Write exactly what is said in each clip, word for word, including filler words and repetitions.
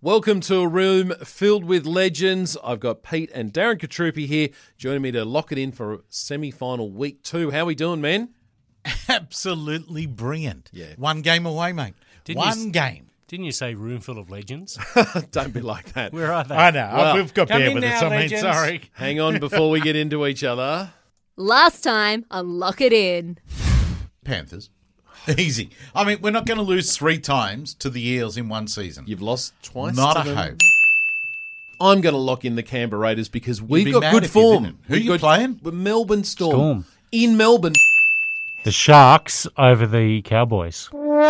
Welcome to a room filled with legends. I've got Pete and Darren Katrupi here joining me to lock it in for semi-final week two. How are we doing, man? Absolutely brilliant. Yeah. One game away, mate. Didn't One you, game. Didn't you say room full of legends? Don't be like that. Where are they? I know. Well, We've got come bear in with now, us. I mean, legends. sorry. Hang on before we get into each other. Last time on Lock It In. Panthers. Easy. I mean, we're not going to lose three times to the Eels in one season. You've lost twice. Not to a them. hope. I'm going to lock in the Canberra Raiders because we've be got mad good if you form. didn't. Who We've you got- playing? We're Melbourne Storm. Storm. In Melbourne. The Sharks over the Cowboys.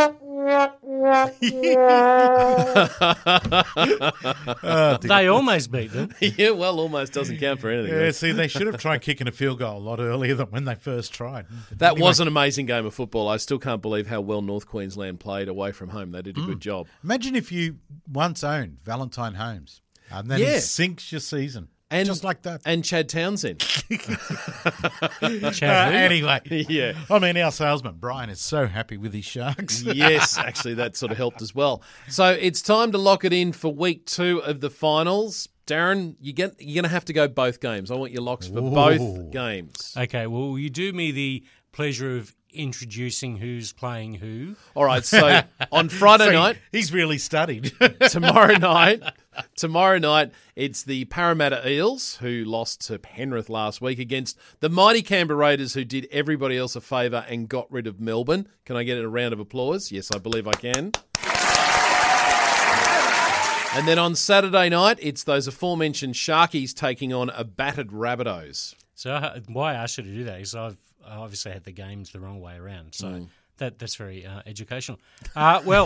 They almost beat them. Yeah, well, almost doesn't count for anything. Yeah, see, they should have tried kicking a field goal a lot earlier than when they first tried. That Anyway, was an amazing game of football. I still can't believe how well North Queensland played away from home. They did a Mm. good job. Imagine if you once owned Valentine Holmes and then Yeah. he sinks your season. And, Just like that. And Chad Townsend. Uh, Chad, who? anyway. Yeah. I mean, our salesman, Brian, is so happy with his Sharks. Yes, actually, that sort of helped as well. So it's time to lock it in for week two of the finals. Darren, you get, you're going to have to go both games. I want your locks for Ooh. both games. Okay, well, will you do me the pleasure of introducing who's playing who? All right, so on Friday So night, He's really studied. tomorrow night, tomorrow night, it's the Parramatta Eels, who lost to Penrith last week, against the mighty Canberra Raiders, who did everybody else a favour and got rid of Melbourne. Can I get a round of applause? Yes, I believe I can. And then on Saturday night, it's those aforementioned Sharkies taking on a battered Rabbitohs. So I, why I asked you to do that is I've I obviously had the games the wrong way around. So Mm. that that's very uh, educational. Uh, well,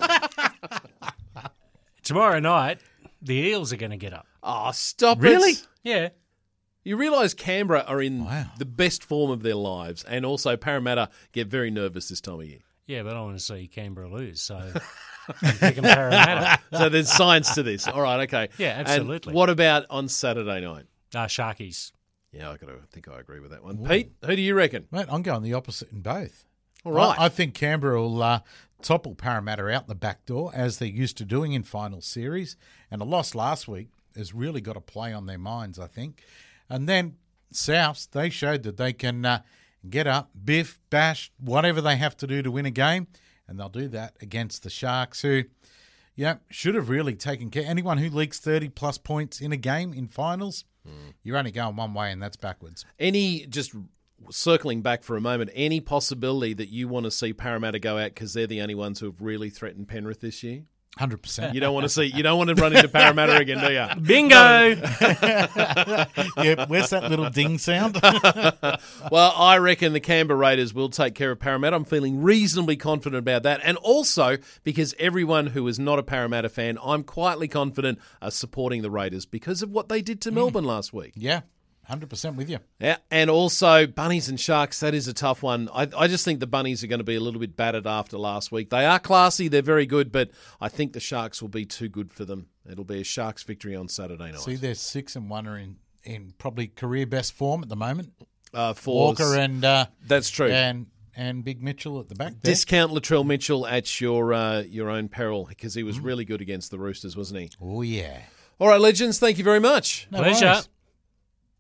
tomorrow night, the Eels are going to get up. Oh, stop Really? it. Yeah. You realise Canberra are in Wow. the best form of their lives, and also Parramatta get very nervous this time of year. Yeah, but I want to see Canberra lose, so I'm picking Parramatta. So there's science to this. All right, okay. Yeah, And absolutely. what about on Saturday night? Uh, Sharkies. Yeah, I gotta I think I agree with that one. Pete, who do you reckon? Mate, I'm going the opposite in both. All right. I, I think Canberra will uh, topple Parramatta out the back door, as they're used to doing in final series. And a loss last week has really got a play on their minds, I think. And then Souths, they showed that they can uh, get up, biff, bash, whatever they have to do to win a game. And they'll do that against the Sharks, who, you know, should have really taken care. Anyone who leaks thirty-plus points in a game in finals, you're only going one way, and that's backwards. Any, just circling back for a moment, any possibility that you want to see Parramatta go out because they're the only ones who have really threatened Penrith this year? one hundred percent. You don't want to see, you don't want to run into Parramatta again, do you? Bingo! Yeah, where's that little ding sound? Well, I reckon the Canberra Raiders will take care of Parramatta. I'm feeling reasonably confident about that. And also, because everyone who is not a Parramatta fan, I'm quietly confident are supporting the Raiders because of what they did to Melbourne last week. Yeah, one hundred percent with you. Yeah, and also Bunnies and Sharks, that is a tough one. I, I just think the Bunnies are going to be a little bit battered after last week. They are classy, they're very good, but I think the Sharks will be too good for them. It'll be a Sharks victory on Saturday night. See, they're six and one are in, in probably career best form at the moment. uh, for Walker and uh, that's true. and and Big Mitchell at the back there. Discount Latrell Mitchell at your uh, your own peril because he was really good against the Roosters, wasn't he? Oh, yeah. All right, legends, thank you very much. No Pleasure. worries.